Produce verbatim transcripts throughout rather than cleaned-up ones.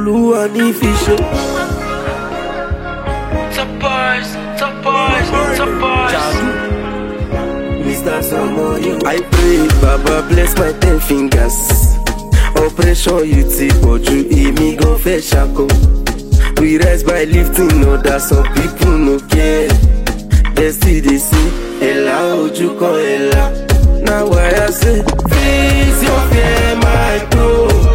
Olúwa ní fi ṣe. Top boys, top boys, top boys. Mister Samoyo. I pray, Baba bless my ten fingers. Operation you ti pọ̀jù, èmi gan fẹ́ ṣako. We rise by lifting others, some people no care. They still dey say, ẹ̀là ojú kan ẹ̀là. Now why I say, face your fear, my bro.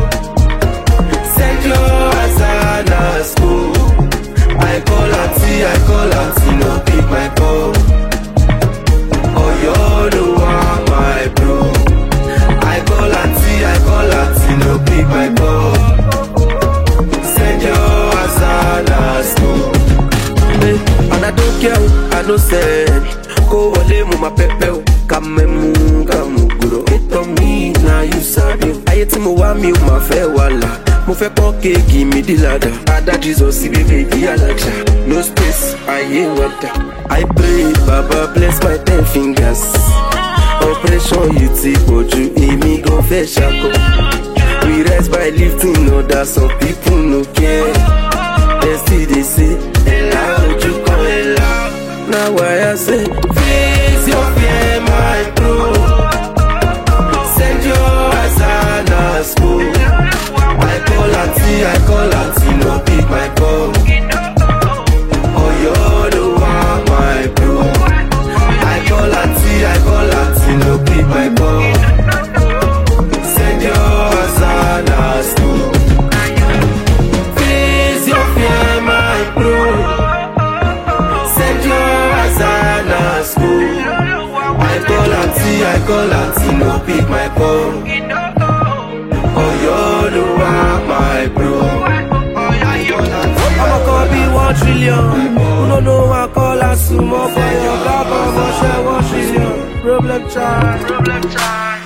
Send your Azana school. I call auntie, I call auntie, no pick my call. Oh, you're the one, my bro. I call auntie, I call auntie, no pick my call. Send your Azana school. Hey, and I don't care, I no send. Go wale mu ma pepe o, kame mu kamu guro. It on me, now you sabi. Aye ti mo wa mi o ma fe wala. Mo fẹ́ pọ́n kéèkì mi di ládàá. Ada Jesus sí bébè bí alájà. No space, ayé wọ́dà. I pray, Baba bless my ten fingers. Operation yìí ti pọ̀jù, èmi gan fẹ́ ṣako. We rise by lifting others, some people no care. They still dey say, ẹ̀là ojú kan ẹ̀là. Now why I say, face your fear, my bro. Send your Azana school. I call auntie, I call auntie, no pick my call. Oh, you're the one, my bro. I call auntie, I call auntie, no pick my call. Send your Azana school. Face your fear, my bro. Send your Azana school. I call auntie, I call auntie, no pick my call. Oh, you're the one, my bro. I'ma call be one trillion. No, no, I call a sumo for your God, I'm one trillion. Problem child, problem child.